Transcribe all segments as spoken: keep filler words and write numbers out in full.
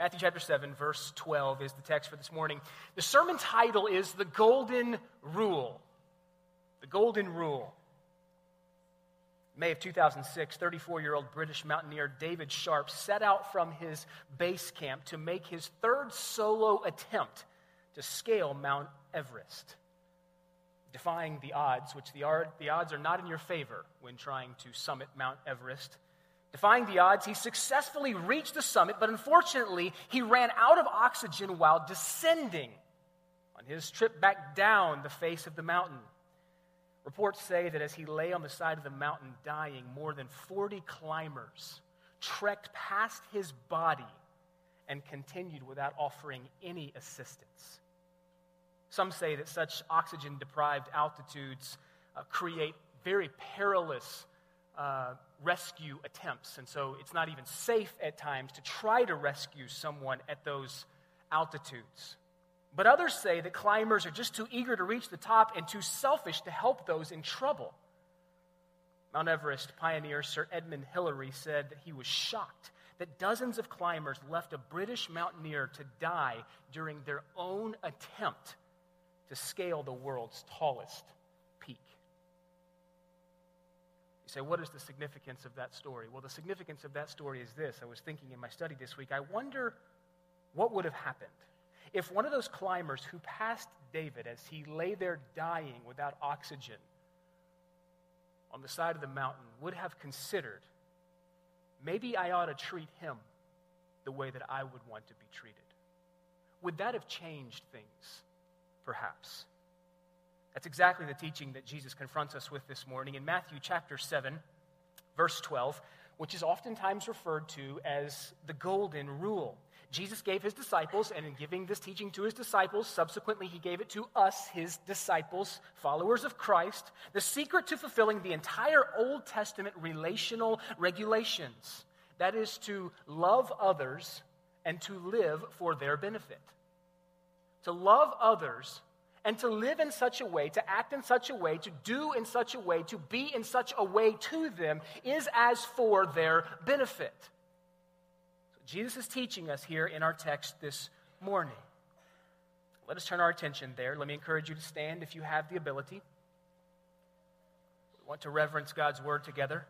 Matthew chapter seven, verse twelve is the text for this morning. The sermon title is The Golden Rule. The Golden Rule. In May of two thousand six, thirty-four-year-old British mountaineer David Sharp set out from his base camp to make his third solo attempt to scale Mount Everest. Defying the odds, which the, are, the odds are not in your favor when trying to summit Mount Everest. Defying the odds, he successfully reached the summit, but unfortunately, he ran out of oxygen while descending on his trip back down the face of the mountain. Reports say that as he lay on the side of the mountain dying, more than forty climbers trekked past his body and continued without offering any assistance. Some say that such oxygen-deprived altitudes uh, create very perilous uh, rescue attempts, and so it's not even safe at times to try to rescue someone at those altitudes. But others say that climbers are just too eager to reach the top and too selfish to help those in trouble. Mount Everest pioneer Sir Edmund Hillary said that he was shocked that dozens of climbers left a British mountaineer to die during their own attempt to scale the world's tallest peak. You say, what is the significance of that story? Well, the significance of that story is this. I was thinking in my study this week, I wonder what would have happened if one of those climbers who passed David as he lay there dying without oxygen on the side of the mountain would have considered, maybe I ought to treat him the way that I would want to be treated. Would that have changed things? Perhaps. That's exactly the teaching that Jesus confronts us with this morning in Matthew chapter seven, verse twelve, which is oftentimes referred to as the golden rule. Jesus gave his disciples, and in giving this teaching to his disciples, subsequently he gave it to us, his disciples, followers of Christ, the secret to fulfilling the entire Old Testament relational regulations. That is to love others and to live for their benefit. To love others and to live in such a way, to act in such a way, to do in such a way, to be in such a way to them is as for their benefit. So Jesus is teaching us here in our text this morning. Let us turn our attention there. Let me encourage you to stand if you have the ability. We want to reverence God's word together.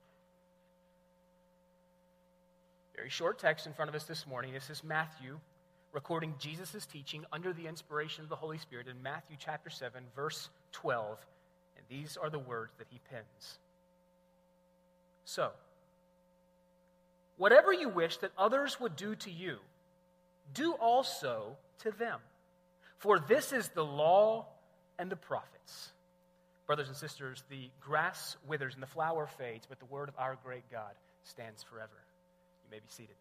Very short text in front of us this morning. This is Matthew recording Jesus' teaching under the inspiration of the Holy Spirit in Matthew chapter seven, verse twelve. And these are the words that he pens. So, whatever you wish that others would do to you, do also to them. For this is the law and the prophets. Brothers and sisters, the grass withers and the flower fades, but the word of our great God stands forever. You may be seated.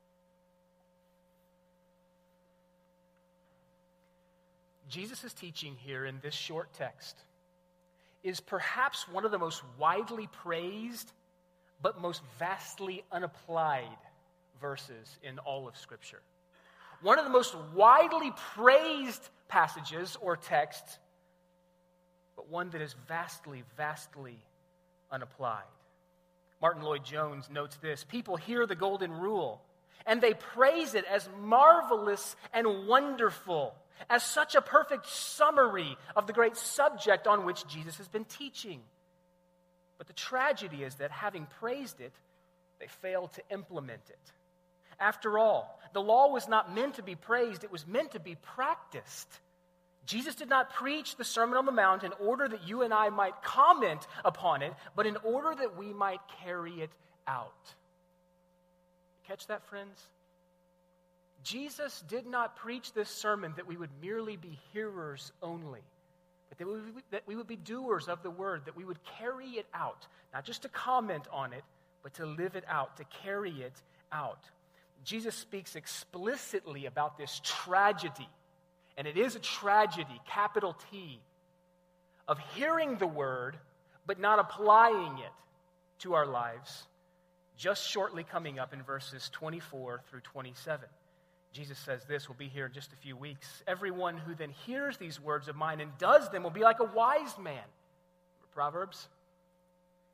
Jesus' teaching here in this short text is perhaps one of the most widely praised but most vastly unapplied verses in all of Scripture. One of the most widely praised passages or texts, but one that is vastly, vastly unapplied. Martin Lloyd-Jones notes this: people hear the golden rule and they praise it as marvelous and wonderful, as such a perfect summary of the great subject on which Jesus has been teaching. But the tragedy is that having praised it, they failed to implement it. After all, the law was not meant to be praised, it was meant to be practiced. Jesus did not preach the Sermon on the Mount in order that you and I might comment upon it, but in order that we might carry it out. Catch that, friends? Jesus did not preach this sermon that we would merely be hearers only, but that we, would, that we would be doers of the word, that we would carry it out, not just to comment on it, but to live it out, to carry it out. Jesus speaks explicitly about this tragedy, and it is a tragedy, capital T, of hearing the word, but not applying it to our lives, just shortly coming up in verses twenty-four through twenty-seven. Jesus says this, we'll be here in just a few weeks. Everyone who then hears these words of mine and does them will be like a wise man. Remember Proverbs?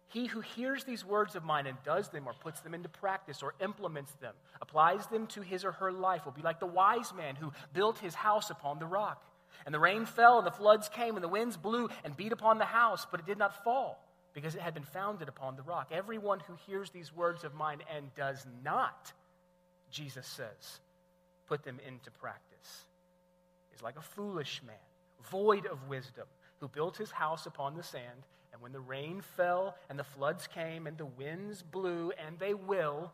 he who hears these words of mine and does them or puts them into practice or implements them, applies them to his or her life, will be like the wise man who built his house upon the rock. And the rain fell, and the floods came, and the winds blew and beat upon the house, but it did not fall, because it had been founded upon the rock. Everyone who hears these words of mine and does not, Jesus says, put them into practice, is like a foolish man, void of wisdom, who built his house upon the sand. And when the rain fell, and the floods came, and the winds blew, and they will,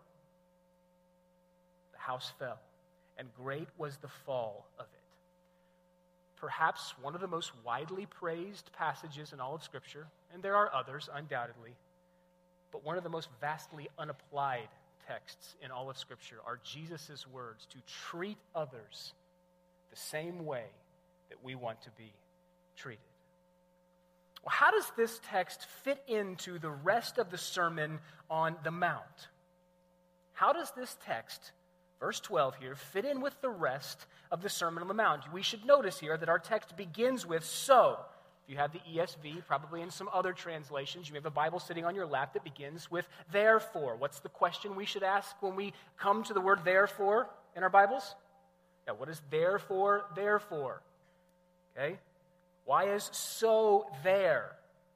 the house fell, and great was the fall of it. Perhaps one of the most widely praised passages in all of Scripture, and there are others, undoubtedly, but one of the most vastly unapplied texts in all of Scripture are Jesus' words to treat others the same way that we want to be treated. Well, how does this text fit into the rest of the Sermon on the Mount? How does this text, verse twelve here, fit in with the rest of the Sermon on the Mount? We should notice here that our text begins with so. If you have the E S V, probably in some other translations, you have a Bible sitting on your lap that begins with therefore. What's the question we should ask when we come to the word therefore in our Bibles? Yeah, what is therefore, therefore? Okay? Why is so there?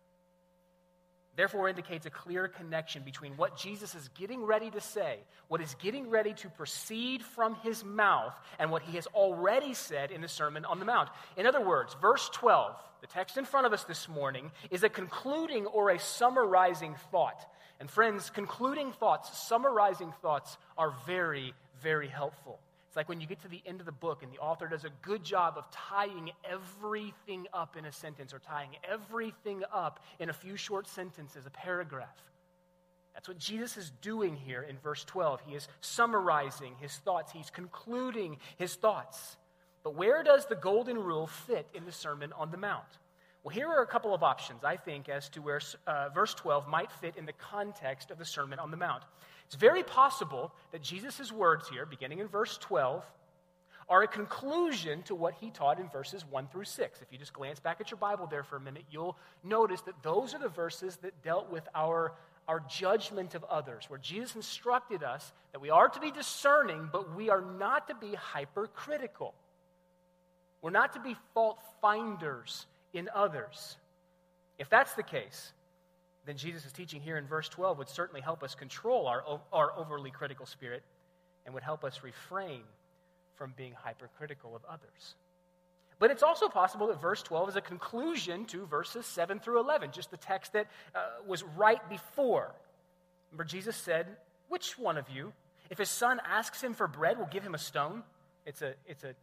Therefore indicates a clear connection between what Jesus is getting ready to say, what is getting ready to proceed from his mouth, and what he has already said in the Sermon on the Mount. In other words, verse twelve, the text in front of us this morning, is a concluding or a summarizing thought. And friends, concluding thoughts, summarizing thoughts are very, very helpful. It's like when you get to the end of the book and the author does a good job of tying everything up in a sentence or tying everything up in a few short sentences, a paragraph. That's what Jesus is doing here in verse twelve. He is summarizing his thoughts. He's concluding his thoughts. But where does the golden rule fit in the Sermon on the Mount? Well, here are a couple of options, I think, as to where uh, verse twelve might fit in the context of the Sermon on the Mount. It's very possible that Jesus' words here, beginning in verse twelve, are a conclusion to what he taught in verses one through six. If you just glance back at your Bible there for a minute, you'll notice that those are the verses that dealt with our, our judgment of others, where Jesus instructed us that we are to be discerning, but we are not to be hypercritical. We're not to be fault finders in others. If that's the case, then Jesus' teaching here in verse twelve would certainly help us control our, our overly critical spirit and would help us refrain from being hypercritical of others. But it's also possible that verse twelve is a conclusion to verses seven through eleven, just the text that uh, was right before. Remember, Jesus said, which one of you, if his son asks him for bread, will give him a stone? It's a, it's a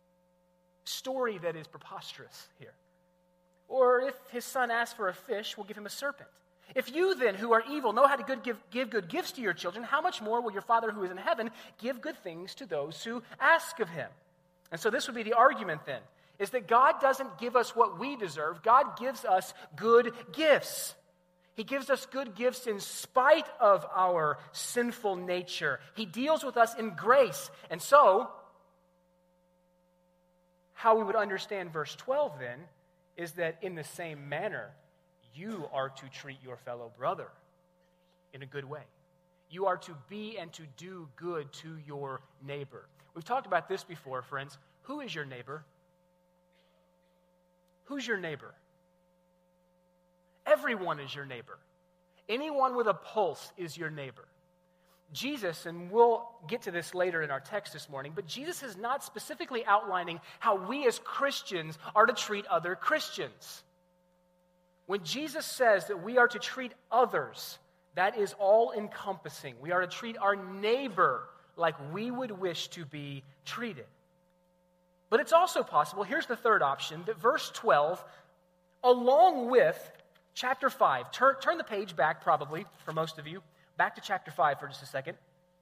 story that is preposterous here. Or if his son asks for a fish, will give him a serpent. If you then, who are evil, know how to good give, give good gifts to your children, how much more will your Father who is in heaven give good things to those who ask of him? And so this would be the argument then, is that God doesn't give us what we deserve. God gives us good gifts. He gives us good gifts in spite of our sinful nature. He deals with us in grace. And so, how we would understand verse twelve then is that in the same manner, you are to treat your fellow brother in a good way. You are to be and to do good to your neighbor. We've talked about this before, friends. Who is your neighbor? Who's your neighbor? Everyone is your neighbor. Anyone with a pulse is your neighbor. Jesus, and we'll get to this later in our text this morning, but Jesus is not specifically outlining how we as Christians are to treat other Christians. When Jesus says that we are to treat others, that is all-encompassing. We are to treat our neighbor like we would wish to be treated. But it's also possible, here's the third option, that verse twelve, along with chapter five, turn, turn the page back probably for most of you, back to chapter five for just a second,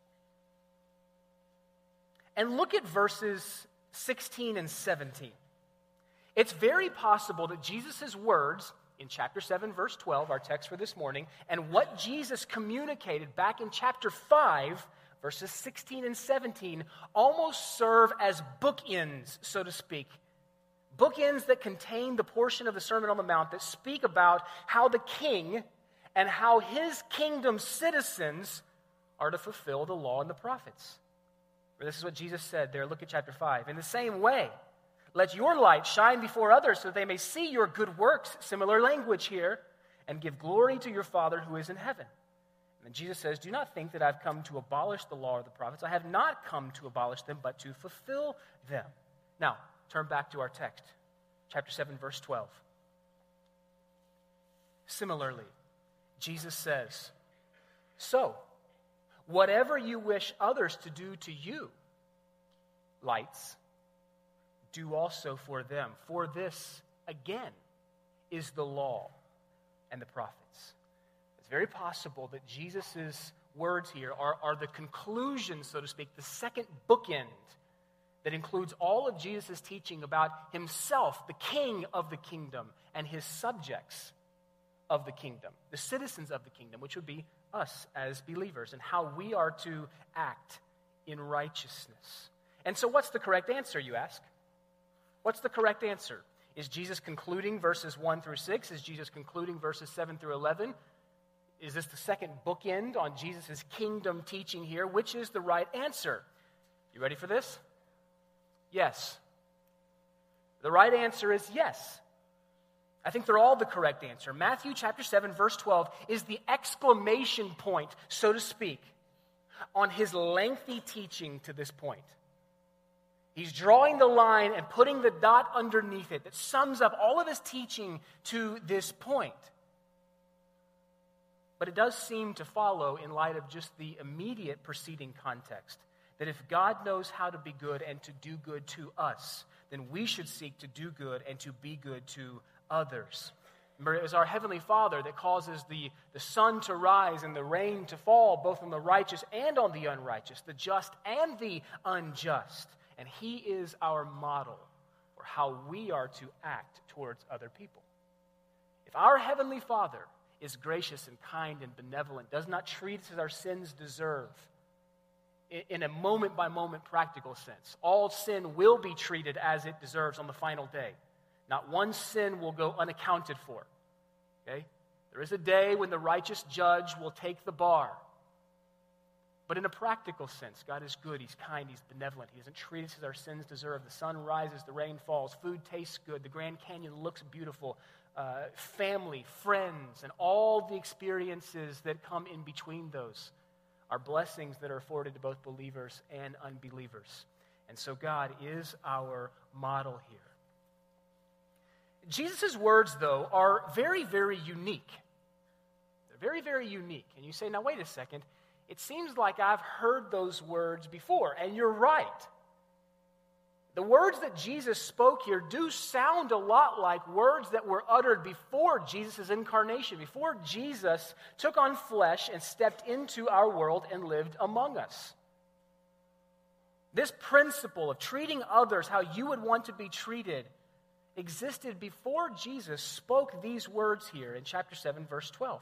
and look at verses sixteen and seventeen. It's very possible that Jesus' words in chapter seven, verse twelve, our text for this morning, and what Jesus communicated back in chapter five, verses sixteen and seventeen, almost serve as bookends, so to speak. Bookends that contain the portion of the Sermon on the Mount that speak about how the king and how his kingdom citizens are to fulfill the law and the prophets. For this is what Jesus said there. Look at chapter five. In the same way, let your light shine before others so that they may see your good works, similar language here, and give glory to your Father who is in heaven. And then Jesus says, do not think that I've come to abolish the law or the prophets. I have not come to abolish them, but to fulfill them. Now, turn back to our text, chapter seven, verse twelve. Similarly, Jesus says, so, whatever you wish others to do to you, lights, do also for them. For this, again, is the law and the prophets. It's very possible that Jesus' words here are, are the conclusion, so to speak, the second bookend that includes all of Jesus' teaching about himself, the king of the kingdom, and his subjects of the kingdom, the citizens of the kingdom, which would be us as believers, and how we are to act in righteousness. And so what's the correct answer, you ask? What's the correct answer? Is Jesus concluding verses one through six? Is Jesus concluding verses seven through eleven? Is this the second bookend on Jesus' kingdom teaching here? Which is the right answer? You ready for this? Yes. The right answer is yes. I think they're all the correct answer. Matthew chapter seven, verse twelve is the exclamation point, so to speak, on his lengthy teaching to this point. He's drawing the line and putting the dot underneath it that sums up all of his teaching to this point. But it does seem to follow in light of just the immediate preceding context that if God knows how to be good and to do good to us, then we should seek to do good and to be good to others. Remember, it was our Heavenly Father that causes the, the sun to rise and the rain to fall, both on the righteous and on the unrighteous, the just and the unjust. And he is our model for how we are to act towards other people. If our Heavenly Father is gracious and kind and benevolent, does not treat us as our sins deserve, in, in a moment-by-moment practical sense, all sin will be treated as it deserves on the final day. Not one sin will go unaccounted for. Okay? There is a day when the righteous judge will take the bar. But in a practical sense, God is good, he's kind, he's benevolent. He doesn't treat us as our sins deserve. The sun rises, the rain falls, food tastes good, the Grand Canyon looks beautiful, uh, family, friends, and all the experiences that come in between those are blessings that are afforded to both believers and unbelievers. And so God is our model here. Jesus' words, though, are very, very unique. They're very, very unique. And you say, now wait a second. It seems like I've heard those words before, and you're right. The words that Jesus spoke here do sound a lot like words that were uttered before Jesus' incarnation, before Jesus took on flesh and stepped into our world and lived among us. This principle of treating others how you would want to be treated existed before Jesus spoke these words here in chapter seven, verse twelve.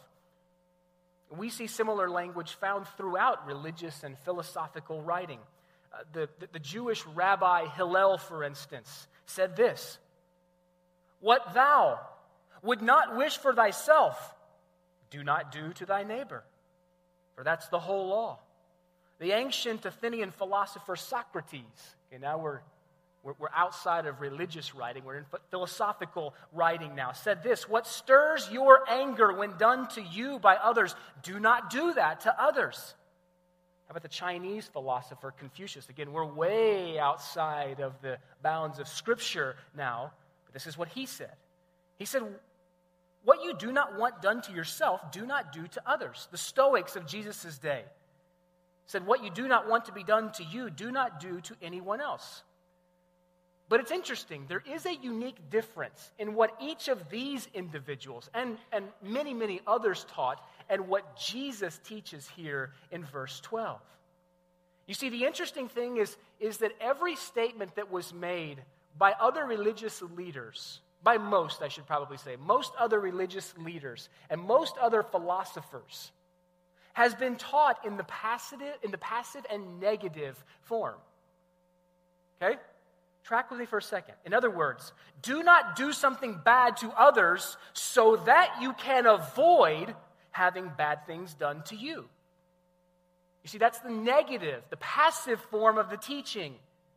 We see similar language found throughout religious and philosophical writing. Uh, the, the, the Jewish rabbi Hillel, for instance, said this: "What thou would not wish for thyself, do not do to thy neighbor, for that's the whole law." The ancient Athenian philosopher Socrates, okay, now we're, we're, we're outside of religious writing, we're in philosophical writing now, said this: "What stirs your anger when done to you by others, do not do that to others." How about the Chinese philosopher Confucius? Again, we're way outside of the bounds of Scripture now, but this is what he said. He said, "What you do not want done to yourself, do not do to others." The Stoics of Jesus' day said, "What you do not want to be done to you, do not do to anyone else." But it's interesting, there is a unique difference in what each of these individuals and, and many, many others taught and what Jesus teaches here in verse twelve. You see, the interesting thing is, is that every statement that was made by other religious leaders, by most, I should probably say, most other religious leaders and most other philosophers, has been taught in the passive, in the passive and negative form. Okay? Track with me for a second. In other words, do not do something bad to others so that you can avoid having bad things done to you. You see, that's the negative, the passive form of the teaching.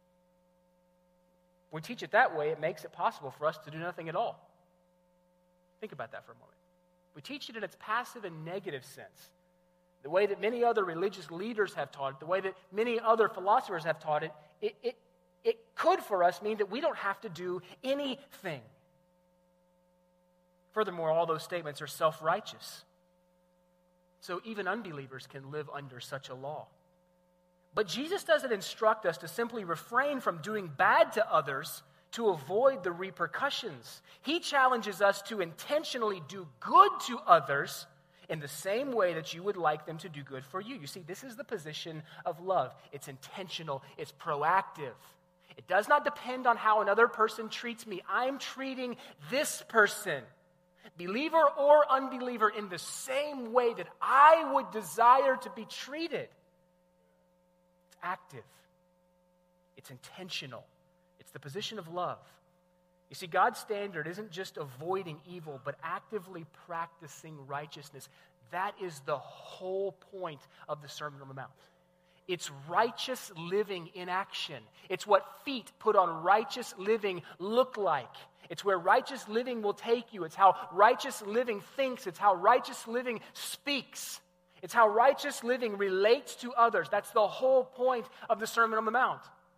When we teach it that way, it makes it possible for us to do nothing at all. Think about that for a moment. We teach it in its passive and negative sense. The way that many other religious leaders have taught it, the way that many other philosophers have taught it, it, it, it could for us mean that we don't have to do anything. Furthermore, all those statements are self-righteous. So even unbelievers can live under such a law. But Jesus doesn't instruct us to simply refrain from doing bad to others to avoid the repercussions. He challenges us to intentionally do good to others in the same way that you would like them to do good for you. You see, this is the position of love. It's intentional. It's proactive. It does not depend on how another person treats me. I'm treating this person, believer or unbeliever, in the same way that I would desire to be treated. It's active. It's intentional. It's the position of love. You see, God's standard isn't just avoiding evil, but actively practicing righteousness. That is the whole point of the Sermon on the Mount. It's righteous living in action. It's what feet put on righteous living look like. It's where righteous living will take you. It's how righteous living thinks. It's how righteous living speaks. It's how righteous living relates to others. That's the whole point of the Sermon on the Mount.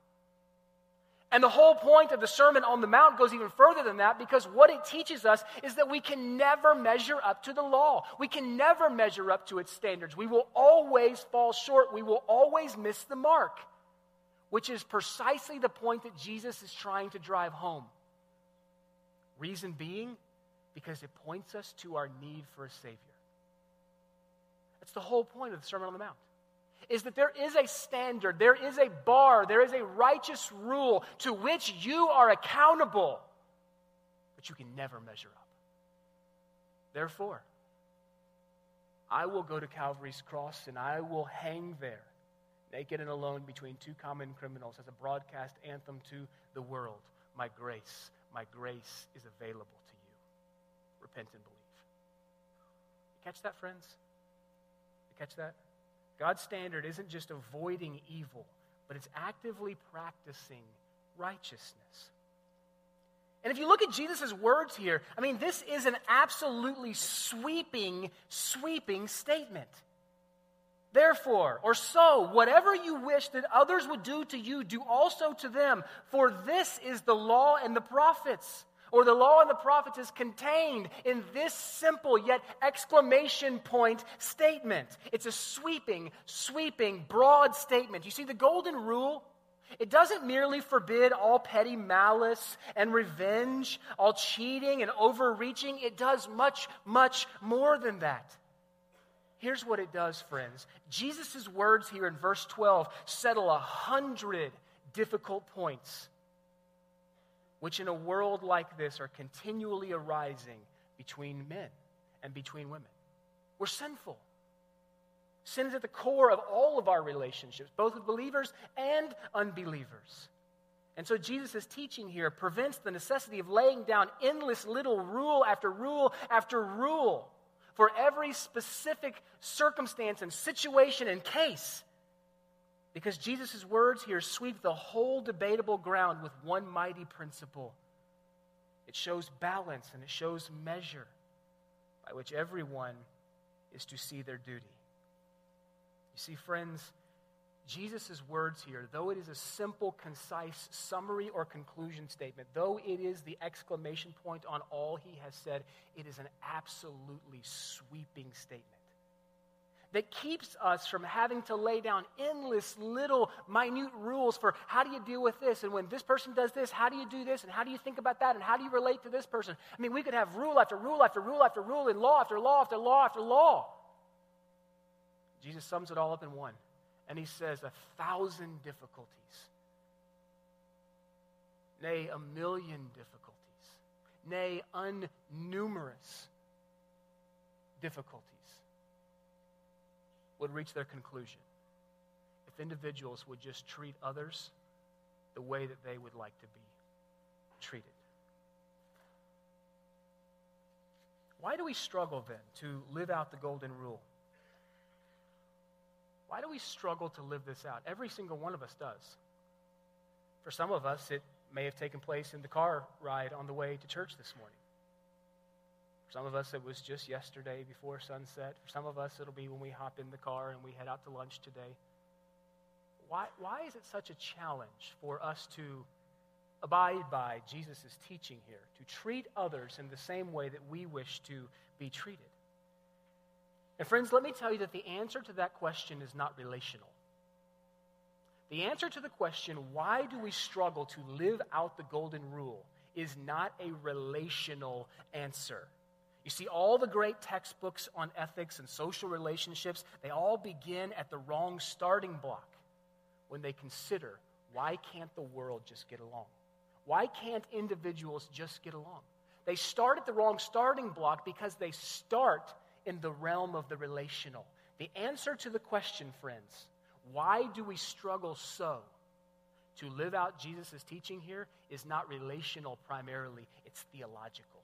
And the whole point of the Sermon on the Mount goes even further than that, because what it teaches us is that we can never measure up to the law. We can never measure up to its standards. We will always fall short. We will always miss the mark, which is precisely the point that Jesus is trying to drive home. Reason being, because it points us to our need for a Savior. That's the whole point of the Sermon on the Mount. Is that there is a standard, there is a bar, there is a righteous rule to which you are accountable, but you can never measure up. Therefore, I will go to Calvary's cross and I will hang there, naked and alone between two common criminals, as a broadcast anthem to the world. My grace, my grace is available to you. Repent and believe. You catch that, friends? You catch that? God's standard isn't just avoiding evil, but it's actively practicing righteousness. And if you look at Jesus' words here, I mean, this is an absolutely sweeping, sweeping statement. Therefore, or so, whatever you wish that others would do to you, do also to them. For this is the law and the prophets. Or the law and the prophets is contained in this simple yet exclamation point statement. It's a sweeping, sweeping, broad statement. You see, the golden rule, it doesn't merely forbid all petty malice and revenge, all cheating and overreaching. It does much, much more than that. Here's what it does, friends. Jesus' words here in verse twelve settle a hundred difficult points, which in a world like this are continually arising between men and between women. We're sinful. Sin is at the core of all of our relationships, both with believers and unbelievers. And so Jesus' teaching here prevents the necessity of laying down endless little rule after rule after rule for every specific circumstance and situation and case. Because Jesus' words here sweep the whole debatable ground with one mighty principle. It shows balance and it shows measure by which everyone is to see their duty. You see, friends, Jesus' words here, though it is a simple, concise summary or conclusion statement, though it is the exclamation point on all he has said, it is an absolutely sweeping statement that keeps us from having to lay down endless little minute rules for how do you deal with this, and when this person does this, how do you do this, and how do you think about that, and how do you relate to this person? I mean, we could have rule after rule after rule after rule, and law after law after law after law. Jesus sums it all up in one, and he says a thousand difficulties, nay, a million difficulties, nay, unnumerous difficulties would reach their conclusion if individuals would just treat others the way that they would like to be treated. Why do we struggle then to live out the golden rule? Why do we struggle to live this out? Every single one of us does. For some of us, it may have taken place in the car ride on the way to church this morning. For some of us, it was just yesterday before sunset. For some of us, it'll be when we hop in the car and we head out to lunch today. Why, why is it such a challenge for us to abide by Jesus' teaching here, to treat others in the same way that we wish to be treated? And friends, let me tell you that the answer to that question is not relational. The answer to the question, why do we struggle to live out the golden rule, is not a relational answer. You see, all the great textbooks on ethics and social relationships, they all begin at the wrong starting block when they consider, why can't the world just get along? Why can't individuals just get along? They start at the wrong starting block because they start in the realm of the relational. The answer to the question, friends, why do we struggle so to live out Jesus' teaching here, is not relational primarily, it's theological.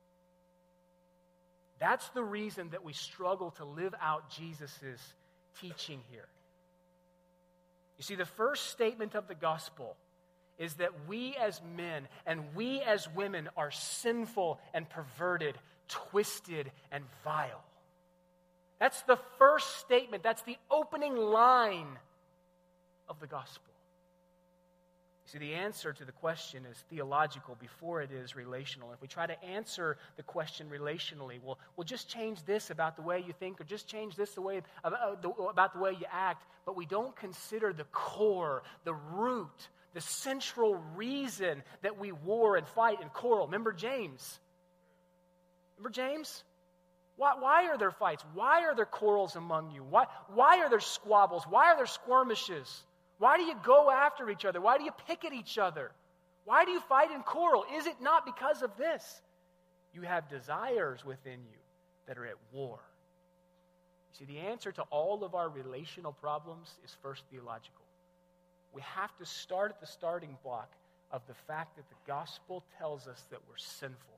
That's the reason that we struggle to live out Jesus' teaching here. You see, the first statement of the gospel is that we as men and we as women are sinful and perverted, twisted and vile. That's the first statement. That's the opening line of the gospel. You see, the answer to the question is theological before it is relational. If we try to answer the question relationally, we'll, we'll just change this about the way you think, or just change this the way, about, the, about the way you act, but we don't consider the core, the root, the central reason that we war and fight and quarrel. Remember James? Remember James? Why, why are there fights? Why are there quarrels among you? Why, why are there squabbles? Why are there skirmishes? Why do you go after each other? Why do you pick at each other? Why do you fight and quarrel? Is it not because of this? You have desires within you that are at war. You see, the answer to all of our relational problems is first theological. We have to start at the starting block of the fact that the gospel tells us that we're sinful.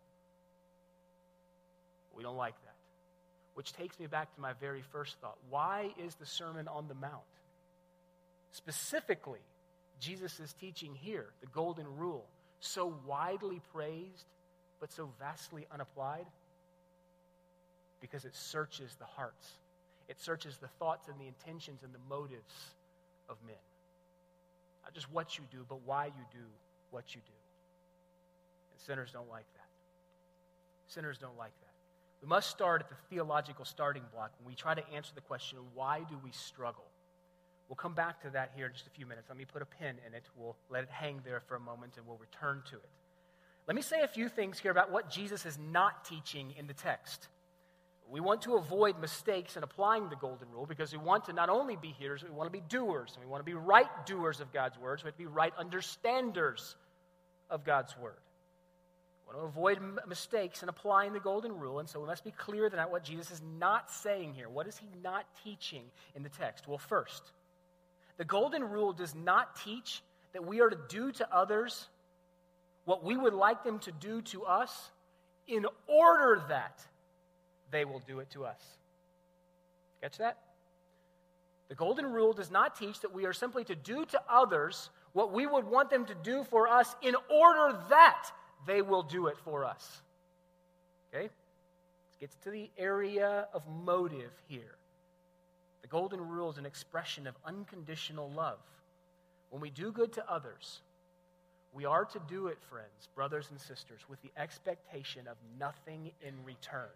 We don't like that. Which takes me back to my very first thought. Why is the Sermon on the Mount, specifically Jesus' teaching here, the golden rule, so widely praised but so vastly unapplied? Because it searches the hearts. It searches the thoughts and the intentions and the motives of men. Not just what you do, but why you do what you do. And sinners don't like that. Sinners don't like that. We must start at the theological starting block when we try to answer the question, why do we struggle? We'll come back to that here in just a few minutes. Let me put a pin in it. We'll let it hang there for a moment, and we'll return to it. Let me say a few things here about what Jesus is not teaching in the text. We want to avoid mistakes in applying the golden rule because we want to not only be hearers, we want to be doers. And we want to be right doers of God's words. We have to be right understanders of God's word. We want to avoid m- mistakes in applying the golden rule, and so we must be clear that what Jesus is not saying here. What is he not teaching in the text? Well, first, the golden rule does not teach that we are to do to others what we would like them to do to us in order that they will do it to us. Catch that? The golden rule does not teach that we are simply to do to others what we would want them to do for us in order that they will do it for us. Okay? Let's get to the area of motive here. The golden rule is an expression of unconditional love. When we do good to others, we are to do it, friends, brothers and sisters, with the expectation of nothing in return.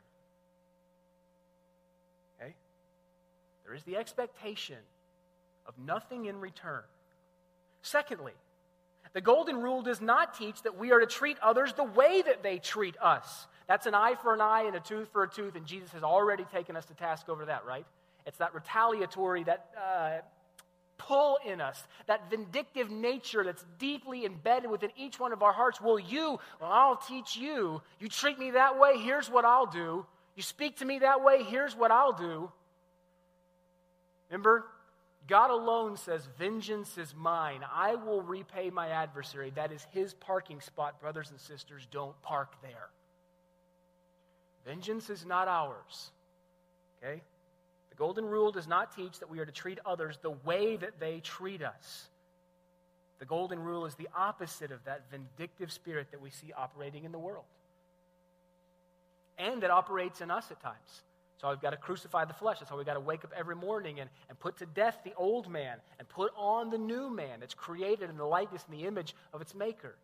Okay? There is the expectation of nothing in return. Secondly, the golden rule does not teach that we are to treat others the way that they treat us. That's an eye for an eye and a tooth for a tooth, and Jesus has already taken us to task over that, right? It's that retaliatory, that uh, pull in us, that vindictive nature that's deeply embedded within each one of our hearts. Will you? Well, I'll teach you. You treat me that way, here's what I'll do. You speak to me that way, here's what I'll do. Remember, God alone says, vengeance is mine. I will repay my adversary. That is his parking spot, brothers and sisters. Don't park there. Vengeance is not ours. Okay? The golden rule does not teach that we are to treat others the way that they treat us. The golden rule is the opposite of that vindictive spirit that we see operating in the world. And that operates in us at times. So we've got to crucify the flesh. That's why we've got to wake up every morning and, and put to death the old man and put on the new man that's created in the likeness and the image of its maker.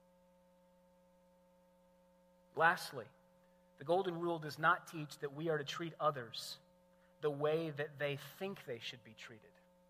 Lastly, the golden rule does not teach that we are to treat others the way that they think they should be treated.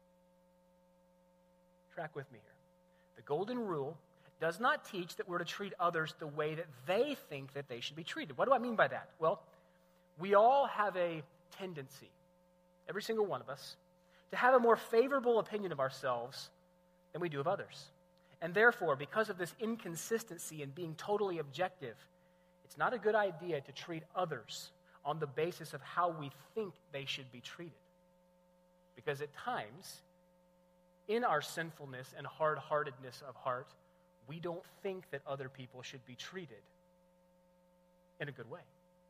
Track with me here. The golden rule does not teach that we're to treat others the way that they think that they should be treated. What do I mean by that? Well, we all have a tendency, every single one of us, to have a more favorable opinion of ourselves than we do of others. And therefore, because of this inconsistency in being totally objective, it's not a good idea to treat others on the basis of how we think they should be treated. Because at times, in our sinfulness and hard-heartedness of heart, we don't think that other people should be treated in a good way.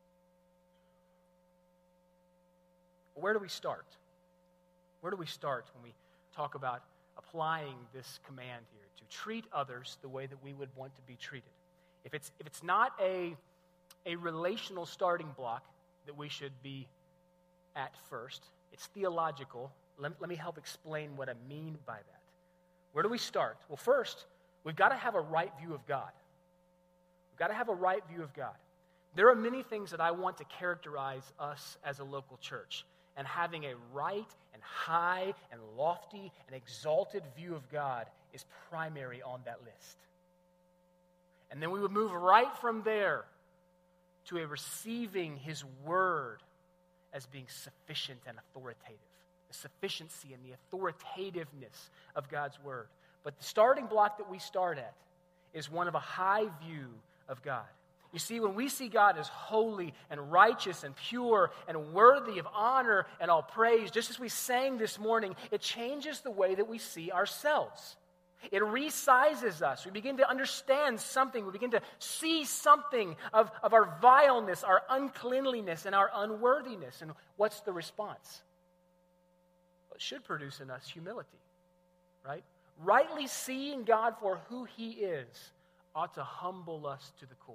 Where do we start? Where do we start when we talk about applying this command here to treat others the way that we would want to be treated? If it's if it's not a, a relational starting block that we should be at first, it's theological. Let, let me help explain what I mean by that. Where do we start? Well, first, we've got to have a right view of God. We've got to have a right view of God. There are many things that I want to characterize us as a local church. And having a right and high and lofty and exalted view of God is primary on that list. And then we would move right from there to a receiving His Word as being sufficient and authoritative. The sufficiency and the authoritativeness of God's Word. But the starting block that we start at is one of a high view of God. You see, when we see God as holy and righteous and pure and worthy of honor and all praise, just as we sang this morning, it changes the way that we see ourselves. It resizes us. We begin to understand something. We begin to see something of, of our vileness, our uncleanliness, and our unworthiness. And what's the response? Well, it should produce in us humility, right? Rightly seeing God for who He is ought to humble us to the core.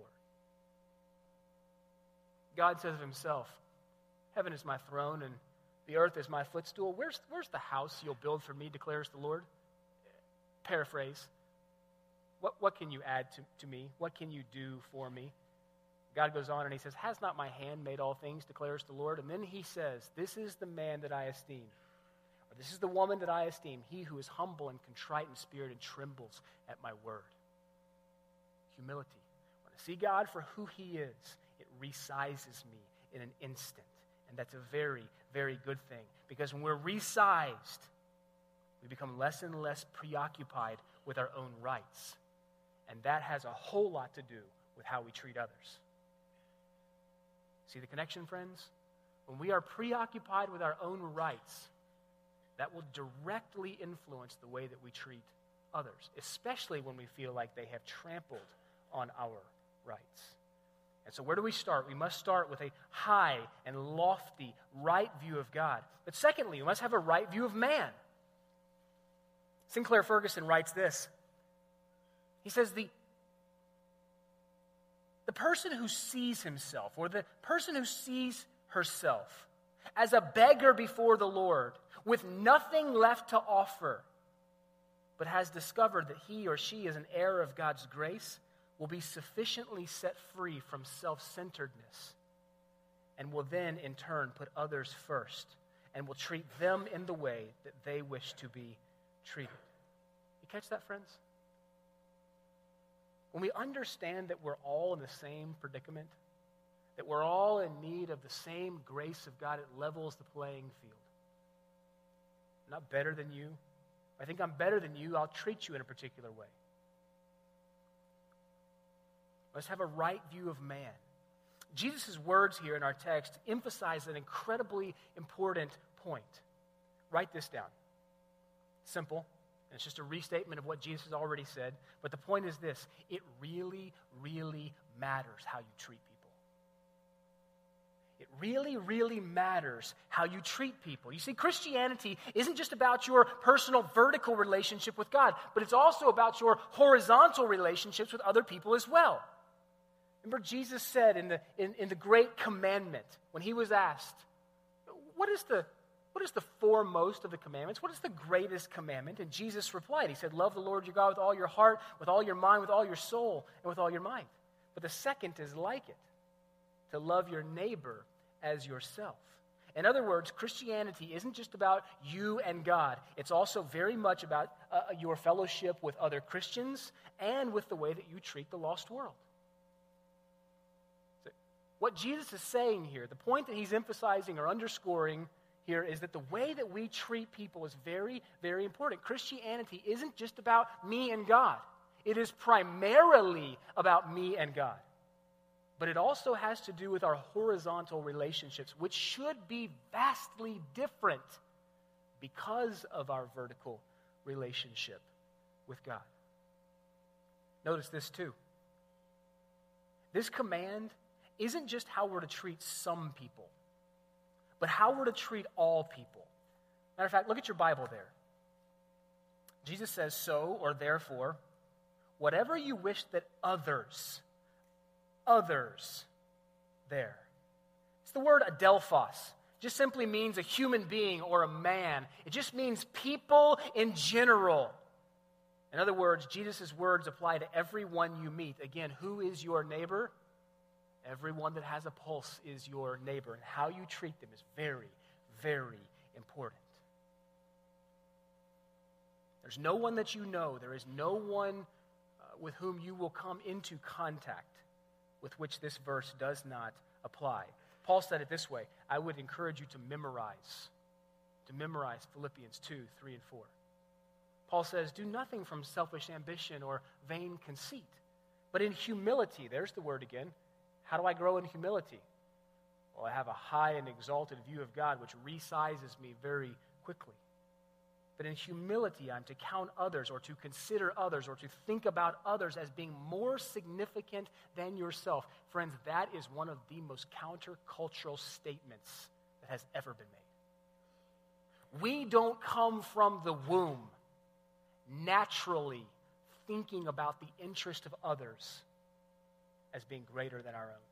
God says of Himself, heaven is my throne and the earth is my footstool. Where's, where's the house you'll build for me, declares the Lord? Paraphrase. What, what can you add to, to me? What can you do for me? God goes on and He says, has not my hand made all things, declares the Lord? And then He says, this is the man that I esteem. Or this is the woman that I esteem. He who is humble and contrite in spirit and trembles at my word. Humility. When I see God for who He is, it resizes me in an instant. And that's a very, very good thing. Because when we're resized, we become less and less preoccupied with our own rights. And that has a whole lot to do with how we treat others. See the connection, friends? When we are preoccupied with our own rights, that will directly influence the way that we treat others, especially when we feel like they have trampled on our rights. And so where do we start? We must start with a high and lofty right view of God. But secondly, we must have a right view of man. Sinclair Ferguson writes this. He says, the, the person who sees himself, or the person who sees herself as a beggar before the Lord, with nothing left to offer, but has discovered that he or she is an heir of God's grace, will be sufficiently set free from self-centeredness and will then, in turn, put others first and will treat them in the way that they wish to be treated. You catch that, friends? When we understand that we're all in the same predicament, that we're all in need of the same grace of God, it levels the playing field. I'm not better than you. If I think I'm better than you, I'll treat you in a particular way. Let's have a right view of man. Jesus' words here in our text emphasize an incredibly important point. Write this down. Simple, and it's just a restatement of what Jesus has already said, but the point is this: it really, really matters how you treat people. it really, really matters how you treat people. You see, Christianity isn't just about your personal vertical relationship with God, but it's also about your horizontal relationships with other people as well. Remember, Jesus said in the, in, in the Great Commandment, when he was asked, what is the What is the foremost of the commandments? What is the greatest commandment? And Jesus replied, he said, love the Lord your God with all your heart, with all your mind, with all your soul, and with all your might. But the second is like it, to love your neighbor as yourself. In other words, Christianity isn't just about you and God. It's also very much about uh, your fellowship with other Christians and with the way that you treat the lost world. So what Jesus is saying here, the point that he's emphasizing or underscoring here is that the way that we treat people is very, very important. Christianity isn't just about me and God. It is primarily about me and God. But it also has to do with our horizontal relationships, which should be vastly different because of our vertical relationship with God. Notice this too. This command isn't just how we're to treat some people, but how we're to treat all people. Matter of fact, look at your Bible there. Jesus says, so or therefore, whatever you wish that others, others, there. It's the word adelphos. Just simply means a human being or a man. It just means people in general. In other words, Jesus' words apply to everyone you meet. Again, who is your neighbor? Everyone that has a pulse is your neighbor, and how you treat them is very, very important. There's no one that you know, there is no one uh, with whom you will come into contact with which this verse does not apply. Paul said it this way, I would encourage you to memorize, to memorize Philippians two, three, and four. Paul says, do nothing from selfish ambition or vain conceit, but in humility, there's the word again. How do I grow in humility? Well, I have a high and exalted view of God, which resizes me very quickly. But in humility, I'm to count others or to consider others or to think about others as being more significant than yourself. Friends, that is one of the most countercultural statements that has ever been made. We don't come from the womb naturally thinking about the interest of others as being greater than our own.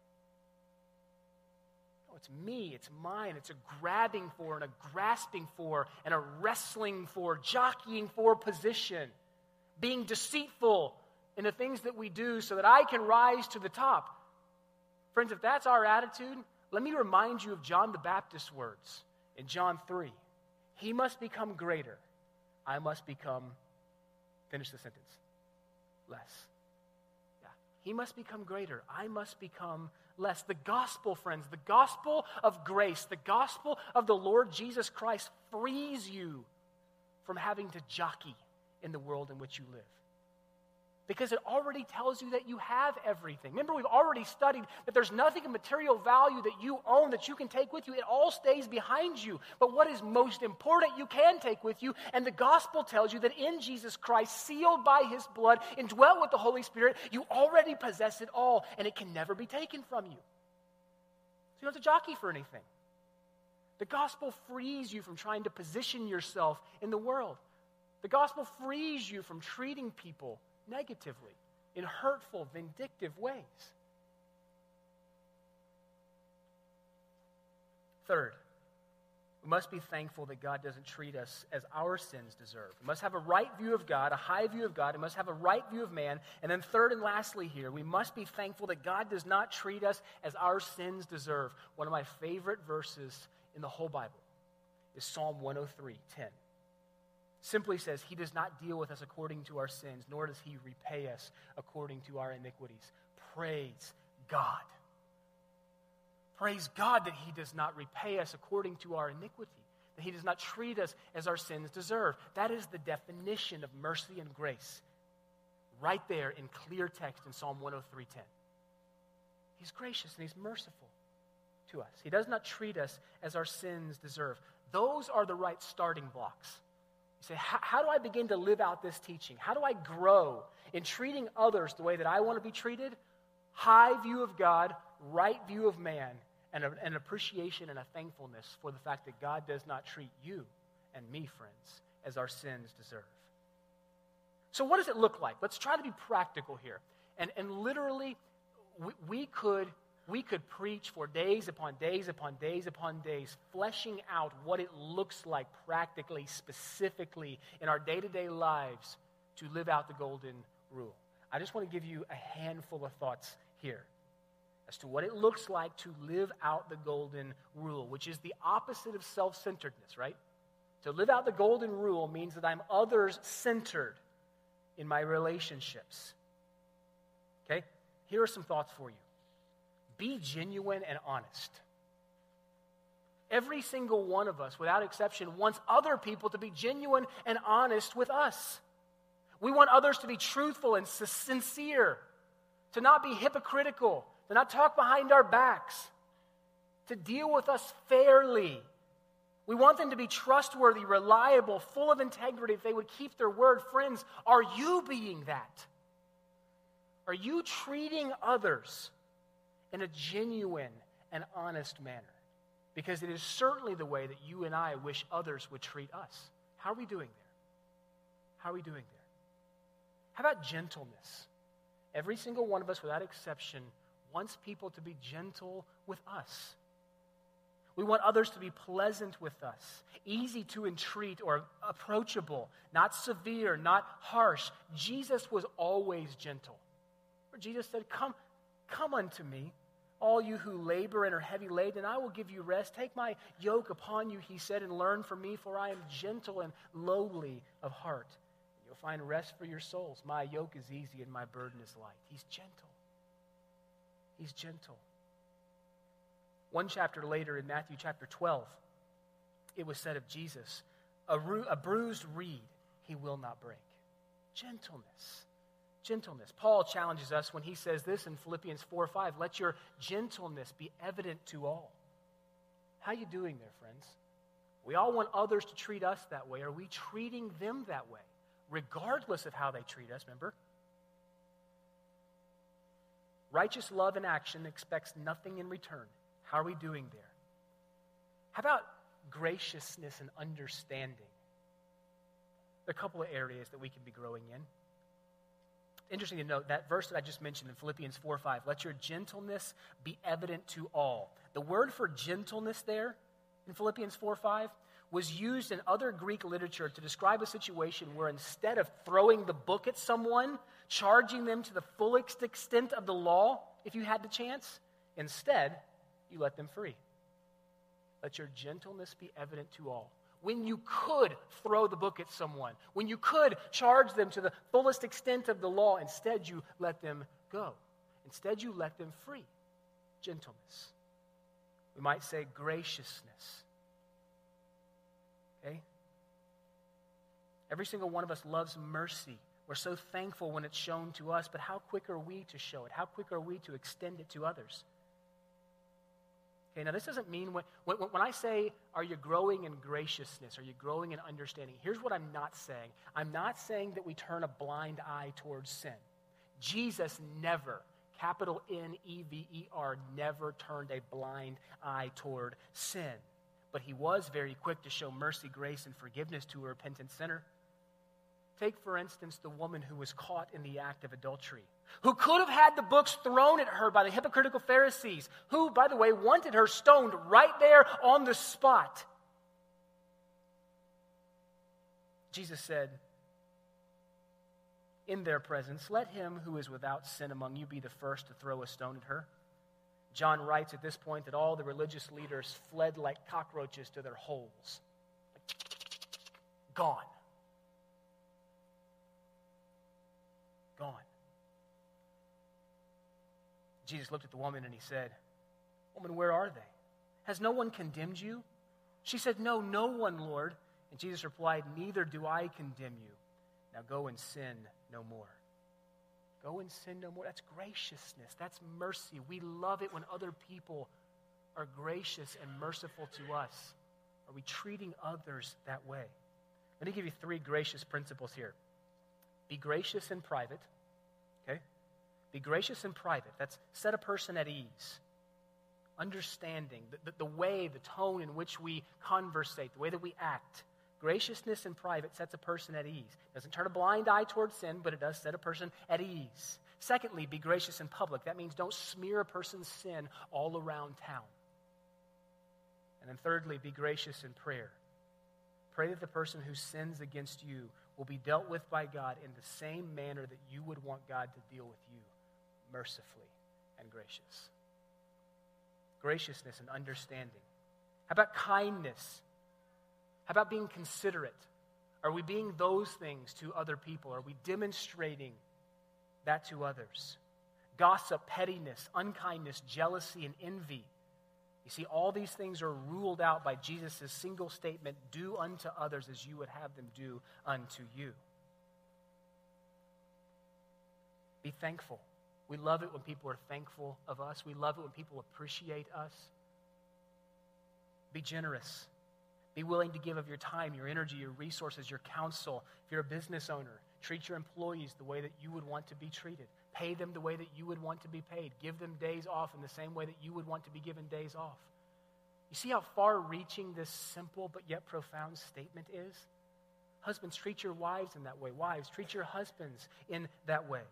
No, it's me, it's mine, it's a grabbing for and a grasping for and a wrestling for, jockeying for position, being deceitful in the things that we do so that I can rise to the top. Friends, if that's our attitude, let me remind you of John the Baptist's words in John three. He must become greater, I must become, finish the sentence, less. He must become greater. I must become less. The gospel, friends, the gospel of grace, the gospel of the Lord Jesus Christ frees you from having to jockey in the world in which you live. Because it already tells you that you have everything. Remember, we've already studied that there's nothing of material value that you own that you can take with you. It all stays behind you. But what is most important, you can take with you. And the gospel tells you that in Jesus Christ, sealed by his blood, indwelt with the Holy Spirit, you already possess it all, and it can never be taken from you. So you don't have to jockey for anything. The gospel frees you from trying to position yourself in the world. The gospel frees you from treating people negatively, in hurtful, vindictive ways. Third, we must be thankful that God doesn't treat us as our sins deserve. We must have a right view of God, a high view of God. We must have a right view of man. And then third and lastly here, we must be thankful that God does not treat us as our sins deserve. One of my favorite verses in the whole Bible is Psalm one oh three, ten. Simply says, he does not deal with us according to our sins, nor does he repay us according to our iniquities. Praise God. Praise God that he does not repay us according to our iniquity, that he does not treat us as our sins deserve. That is the definition of mercy and grace, right there in clear text in Psalm one oh three, ten. He's gracious and he's merciful to us. He does not treat us as our sins deserve. Those are the right starting blocks. You say, how do I begin to live out this teaching? How do I grow in treating others the way that I want to be treated? High view of God, right view of man, and a, an appreciation and a thankfulness for the fact that God does not treat you and me, friends, as our sins deserve. So what does it look like? Let's try to be practical here. And, and literally, we, we could... We could preach for days upon days upon days upon days, fleshing out what it looks like practically, specifically in our day-to-day lives to live out the golden rule. I just want to give you a handful of thoughts here as to what it looks like to live out the golden rule, which is the opposite of self-centeredness, right? To live out the golden rule means that I'm others-centered in my relationships. Okay? Here are some thoughts for you. Be genuine and honest. Every single one of us, without exception, wants other people to be genuine and honest with us. We want others to be truthful and sincere, to not be hypocritical, to not talk behind our backs, to deal with us fairly. We want them to be trustworthy, reliable, full of integrity, if they would keep their word. Friends, are you being that? Are you treating others in a genuine and honest manner? Because it is certainly the way that you and I wish others would treat us. How are we doing there? How are we doing there? How about gentleness? Every single one of us, without exception, wants people to be gentle with us. We want others to be pleasant with us, easy to entreat or approachable, not severe, not harsh. Jesus was always gentle. Or Jesus said, come, come unto me, all you who labor and are heavy laden, and I will give you rest. Take my yoke upon you, he said, and learn from me, for I am gentle and lowly of heart. You'll find rest for your souls. My yoke is easy and my burden is light. He's gentle. He's gentle. One chapter later in Matthew chapter twelve, it was said of Jesus, a, ru- a bruised reed he will not break. Gentleness. Gentleness. Paul challenges us when he says this in Philippians four five, let your gentleness be evident to all. How are you doing there, friends? We all want others to treat us that way. Are we treating them that way, regardless of how they treat us, remember? Righteous love in action expects nothing in return. How are we doing there? How about graciousness and understanding? There are a couple of areas that we can be growing in. Interesting to note, that verse that I just mentioned in Philippians four five, let your gentleness be evident to all. The word for gentleness there in Philippians four five was used in other Greek literature to describe a situation where instead of throwing the book at someone, charging them to the fullest extent of the law, if you had the chance, instead, you let them free. Let your gentleness be evident to all. When you could throw the book at someone, when you could charge them to the fullest extent of the law, instead you let them go. Instead you let them free. Gentleness. We might say graciousness. Okay? Every single one of us loves mercy. We're so thankful when it's shown to us, but how quick are we to show it? How quick are we to extend it to others? Okay, now this doesn't mean, when, when, when I say, are you growing in graciousness? Are you growing in understanding? Here's what I'm not saying. I'm not saying that we turn a blind eye towards sin. Jesus never, capital N E V E R, never turned a blind eye toward sin. But he was very quick to show mercy, grace, and forgiveness to a repentant sinner. Take, for instance, the woman who was caught in the act of adultery, who could have had the books thrown at her by the hypocritical Pharisees, who, by the way, wanted her stoned right there on the spot. Jesus said, in their presence, let him who is without sin among you be the first to throw a stone at her. John writes at this point that all the religious leaders fled like cockroaches to their holes. Gone. Gone. Jesus looked at the woman and he said, woman, where are they? Has no one condemned you? She said, no, no one, Lord. And Jesus replied, neither do I condemn you. Now go and sin no more. Go and sin no more. That's graciousness. That's mercy. We love it when other people are gracious and merciful to us. Are we treating others that way? Let me give you three gracious principles here. Be gracious in private, okay? Be gracious in private. That's set a person at ease. understanding, the, the, the way, the tone in which we conversate, the way that we act. Graciousness in private sets a person at ease. It doesn't turn a blind eye towards sin, but it does set a person at ease. Secondly, be gracious in public. That means don't smear a person's sin all around town. And then thirdly, be gracious in prayer. Pray that the person who sins against you will be dealt with by God in the same manner that you would want God to deal with you, mercifully and gracious. Graciousness and understanding. How about kindness? How about being considerate? Are we being those things to other people? Are we demonstrating that to others? Gossip, pettiness, unkindness, jealousy, and envy. You see, all these things are ruled out by Jesus' single statement, do unto others as you would have them do unto you. Be thankful. We love it when people are thankful of us. We love it when people appreciate us. Be generous. Be willing to give of your time, your energy, your resources, your counsel. If you're a business owner, treat your employees the way that you would want to be treated. Pay them the way that you would want to be paid. Give them days off in the same way that you would want to be given days off. You see how far-reaching this simple but yet profound statement is? Husbands, treat your wives in that way. Wives, treat your husbands in that way.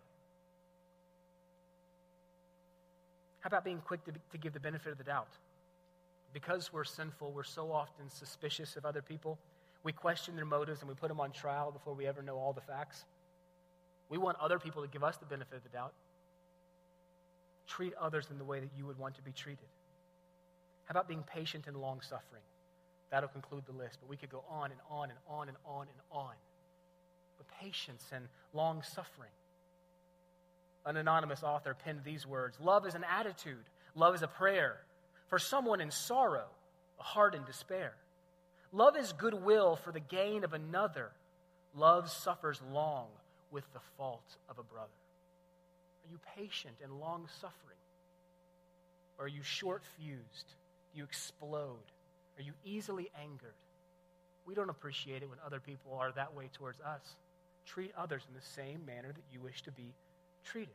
How about being quick to, to give the benefit of the doubt? Because we're sinful, we're so often suspicious of other people. We question their motives and we put them on trial before we ever know all the facts. We want other people to give us the benefit of the doubt. Treat others in the way that you would want to be treated. How about being patient and long-suffering? That'll conclude the list, but we could go on and on and on and on and on. But patience and long-suffering. An anonymous author penned these words: love is an attitude. Love is a prayer. For someone in sorrow, a heart in despair. Love is goodwill for the gain of another. Love suffers long with the fault of a brother. Are you patient and long-suffering? Or are you short-fused? Do you explode? Are you easily angered? We don't appreciate it when other people are that way towards us. Treat others in the same manner that you wish to be treated.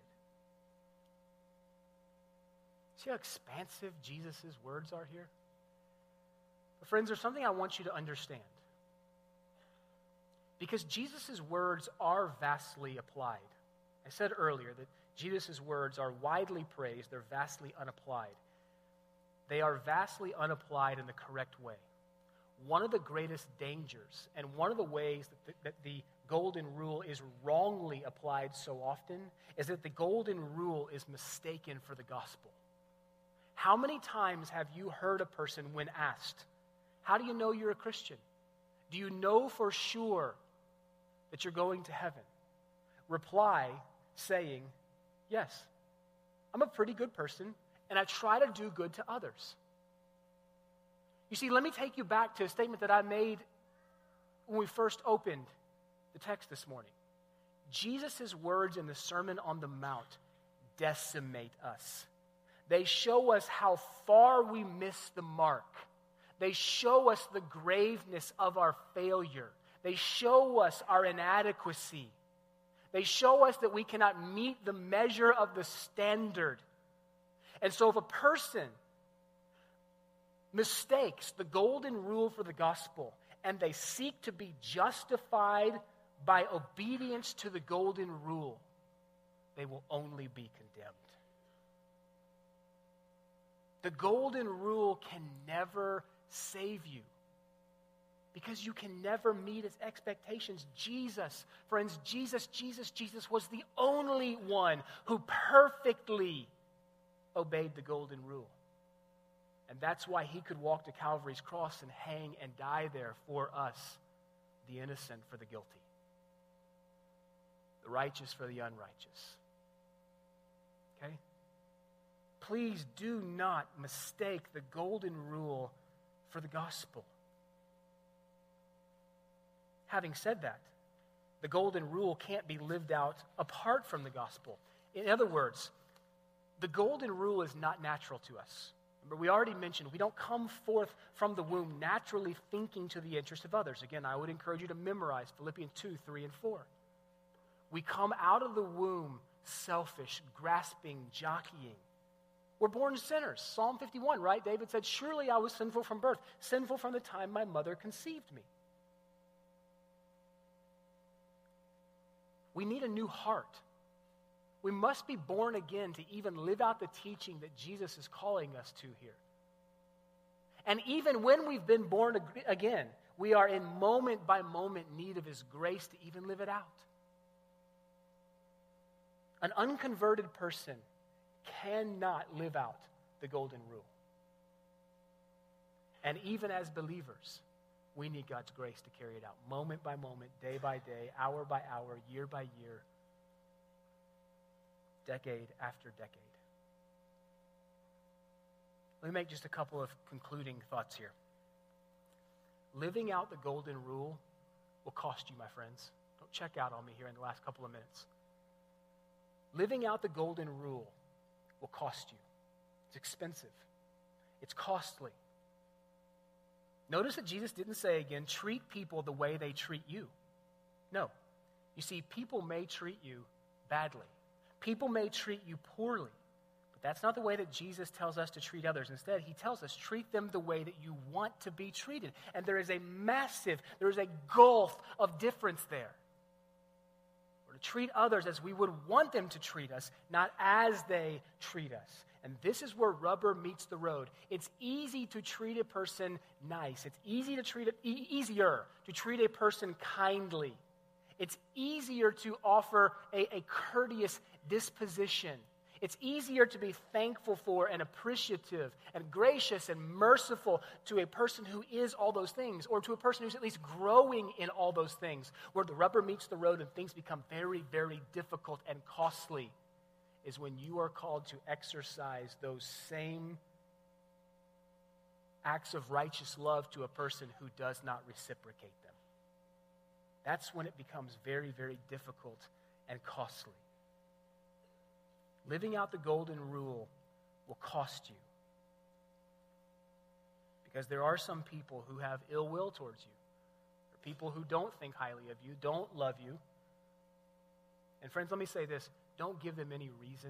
See how expansive Jesus' words are here? But friends, there's something I want you to understand. Because Jesus' words are vastly applied. I said earlier that Jesus' words are widely praised, they're vastly unapplied. They are vastly unapplied in the correct way. One of the greatest dangers, and one of the ways that the, that the golden rule is wrongly applied so often, is that the golden rule is mistaken for the gospel. How many times have you heard a person when asked, how do you know you're a Christian? Do you know for sure that you're going to heaven? Reply saying, yes, I'm a pretty good person, and I try to do good to others. You see, let me take you back to a statement that I made when we first opened the text this morning. Jesus' words in the Sermon on the Mount decimate us. They show us how far we miss the mark. They show us the graveness of our failure. They show us our inadequacy. They show us that we cannot meet the measure of the standard. And so if a person mistakes the golden rule for the gospel and they seek to be justified by obedience to the golden rule, they will only be condemned. The golden rule can never save you because you can never meet its expectations. Jesus, friends, Jesus, Jesus, Jesus was the only one who perfectly obeyed the golden rule. And that's why he could walk to Calvary's cross and hang and die there for us, the innocent for the guilty, the righteous for the unrighteous. Okay? Please do not mistake the golden rule for the gospel. Having said that, the golden rule can't be lived out apart from the gospel. In other words, the golden rule is not natural to us. Remember, we already mentioned we don't come forth from the womb naturally thinking to the interest of others. Again, I would encourage you to memorize Philippians two, three, and four. We come out of the womb selfish, grasping, jockeying. We're born sinners. Psalm fifty-one, right? David said, surely I was sinful from birth, sinful from the time my mother conceived me. We need a new heart. We must be born again to even live out the teaching that Jesus is calling us to here. And even when we've been born again, we are in moment by moment need of his grace to even live it out. An unconverted person cannot live out the golden rule. And even as believers, we need God's grace to carry it out, moment by moment, day by day, hour by hour, year by year, decade after decade. Let me make just a couple of concluding thoughts here. Living out the golden rule will cost you, my friends. Don't check out on me here in the last couple of minutes. Living out the golden rule will cost you. It's expensive. It's costly. Notice that Jesus didn't say again, treat people the way they treat you. No. You see, people may treat you badly. People may treat you poorly. But that's not the way that Jesus tells us to treat others. Instead, he tells us, treat them the way that you want to be treated. And there is a massive, there is a gulf of difference there. We're to treat others as we would want them to treat us, not as they treat us. And this is where rubber meets the road. It's easy to treat a person nice. It's easy to treat a, e- easier to treat a person kindly. It's easier to offer a, a courteous disposition. It's easier to be thankful for and appreciative and gracious and merciful to a person who is all those things, or to a person who's at least growing in all those things. Where the rubber meets the road and things become very, very difficult and costly is when you are called to exercise those same acts of righteous love to a person who does not reciprocate them. That's when it becomes very, very difficult and costly. Living out the golden rule will cost you. Because there are some people who have ill will towards you. There are people who don't think highly of you, don't love you. And friends, let me say this. Don't give them any reason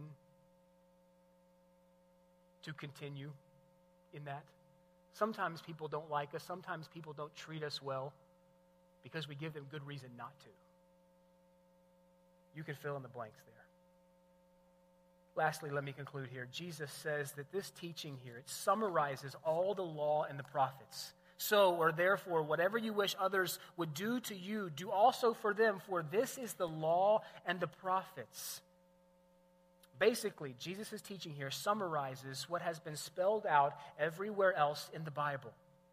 to continue in that. Sometimes people don't like us. Sometimes people don't treat us well because we give them good reason not to. You can fill in the blanks there. Lastly, let me conclude here. Jesus says that this teaching here, it summarizes all the law and the prophets. So, or therefore, whatever you wish others would do to you, do also for them, for this is the law and the prophets. Basically, Jesus' teaching here summarizes what has been spelled out everywhere else in the Bible.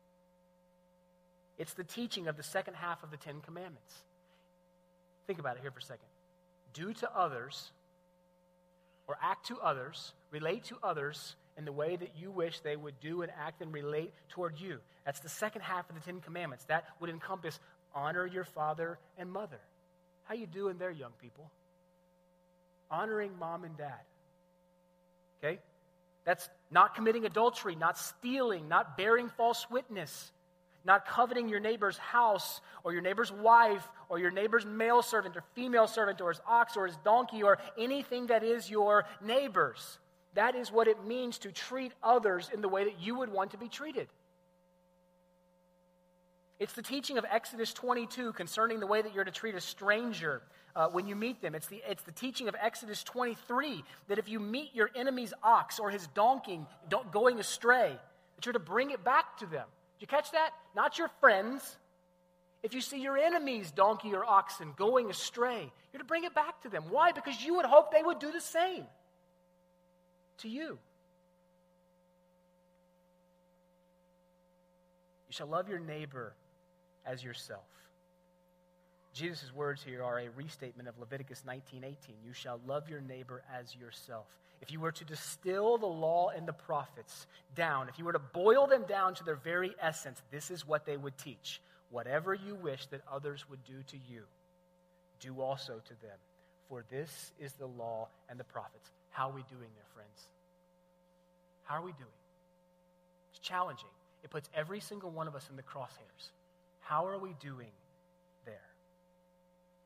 It's the teaching of the second half of the Ten Commandments. Think about it here for a second. Do to others, or act to others, relate to others in the way that you wish they would do and act and relate toward you. That's the second half of the Ten Commandments. That would encompass honor your father and mother. How you doing there, young people? Honoring mom and dad. Okay? That's not committing adultery, not stealing, not bearing false witness, not coveting your neighbor's house or your neighbor's wife or your neighbor's male servant or female servant or his ox or his donkey or anything that is your neighbor's. That is what it means to treat others in the way that you would want to be treated. It's the teaching of Exodus twenty-two concerning the way that you're to treat a stranger uh, when you meet them. It's the, it's the teaching of Exodus twenty-three that if you meet your enemy's ox or his donkey going astray, that you're to bring it back to them. Did you catch that? Not your friends. If you see your enemy's donkey or oxen going astray, you're to bring it back to them. Why? Because you would hope they would do the same to you. You shall love your neighbor as yourself. Jesus' words here are a restatement of Leviticus nineteen eighteen. You shall love your neighbor as yourself. If you were to distill the law and the prophets down, if you were to boil them down to their very essence, this is what they would teach. Whatever you wish that others would do to you, do also to them. For this is the law and the prophets. How are we doing there, friends? How are we doing? It's challenging. It puts every single one of us in the crosshairs. How are we doing